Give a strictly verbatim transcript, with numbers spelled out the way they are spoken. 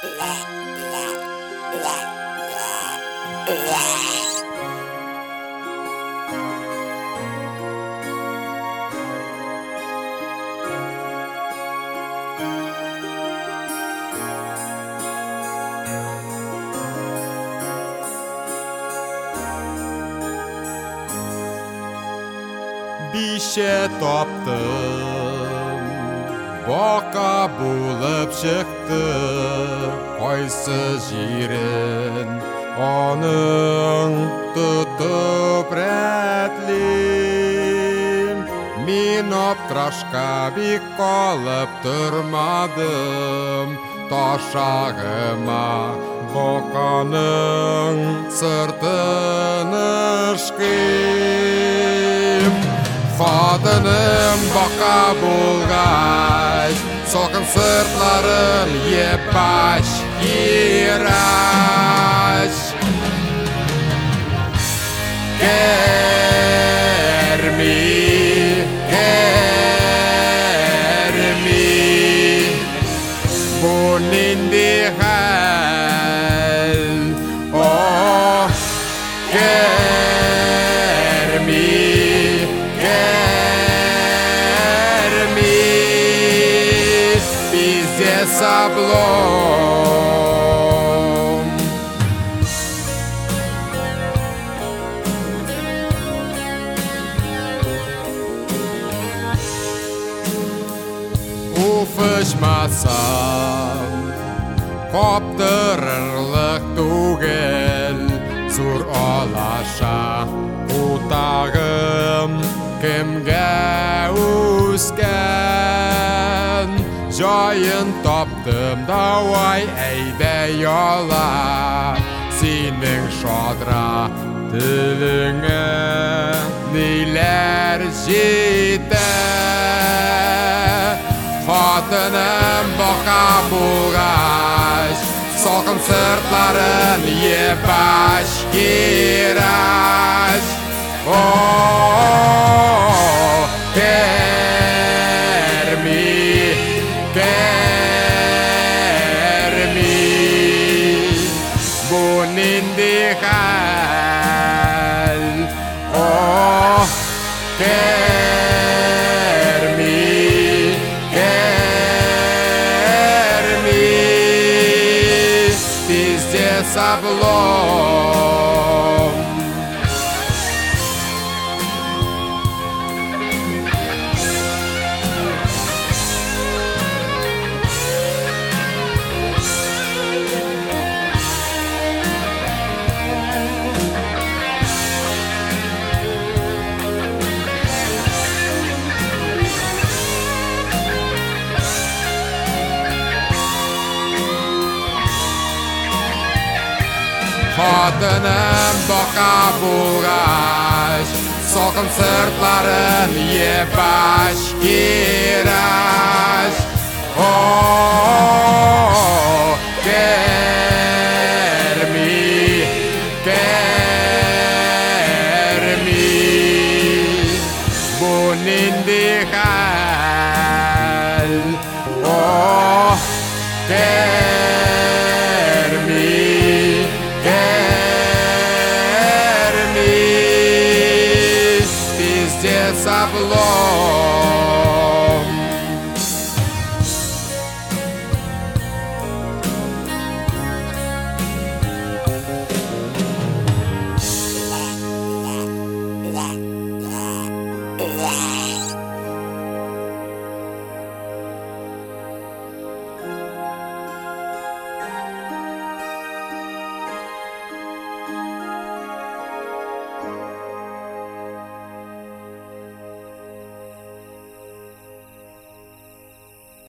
Бише топтым, боқа болып шықты, қойсы жирін, оның тұтып рәтлім. Мен оптырашқа бек қалып тұрмадым, тошағыма боқаның сыртын ышқым. Қатыным бақа болғаш, соқын сыртларын епаш кераш. Кәрми, кәрми, бұл ненде хәл, о, кәрми. Саблом Уфышмасам қоптырырлық түгел, зур алаша ұтағым кімге өскен. Жайын таптым, давай әйдә яла, сенің шадра тіліңе нелер жетті. Қатыным бақа болғаш, соқын сыртларын епаш кераш. О, кәрми, кәрми, бұл ненде хәл, о, кәрми, кәрми, тезде саблом. Қатыным бақа болғаш, соқын сыртларын епаш кераш. О, кәрми, кәрми, бұл ненде хәл, о, кәрми.